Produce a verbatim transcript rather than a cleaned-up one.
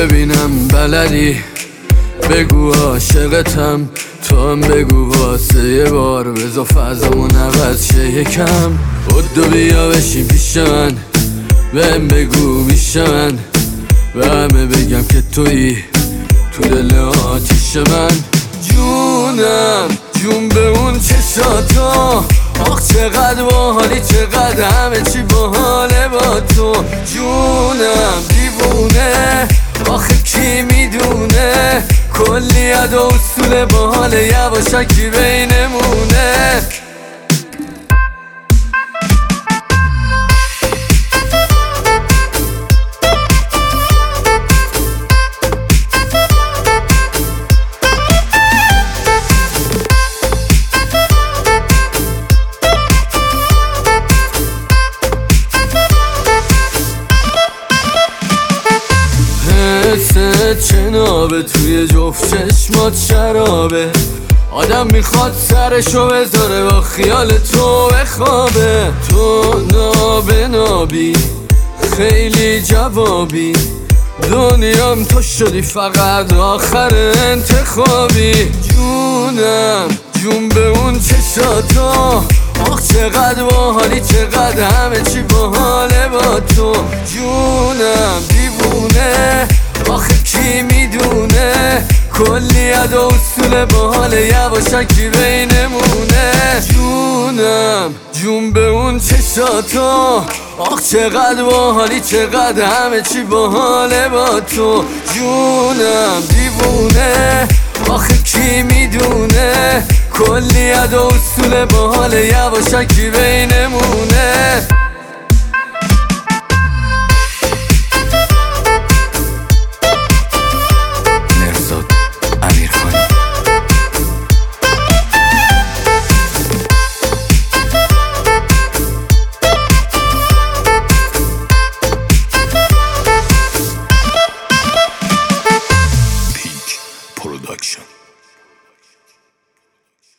ببینم بلدی بگو عاشقتم، تو هم بگو واسه یه بار بزا فضامون عوض شه یکم. بدو بیا بشین پیش من، بهم بگو میشه من به همه بگم که تویی تو دل آتیش من. جونم جون به اون چشاتا، آخ چقدر باحالی چقدر همه چی باحاله با تو. جونم دیوونه آخه کی میدونه، کلی ادا و اصول باحاله یواشکی بینمونه. حست چنابه توی جفت چشمات شرابه، آدم میخواد سرشو بذاره با خیال تو بخوابه. تو نابه نابی خیلی جوابی، دنیام تو شدی فقط آخر انتخابی. جونم جون به اون چشاتا، آخ چقدر باحالی چقدر همه چی باحاله با تو. جونم دیوونه آخه کی میدونه، کلی ادا و اصول باحاله یواشکی بینمونه. جونم جون به اون چشاتا، آخ چقدر باحالی چقدر همه چی باحاله با تو. جونم دیوونه آخه کی میدونه، کلی ادا و اصول باحاله یواشکی بینمونه.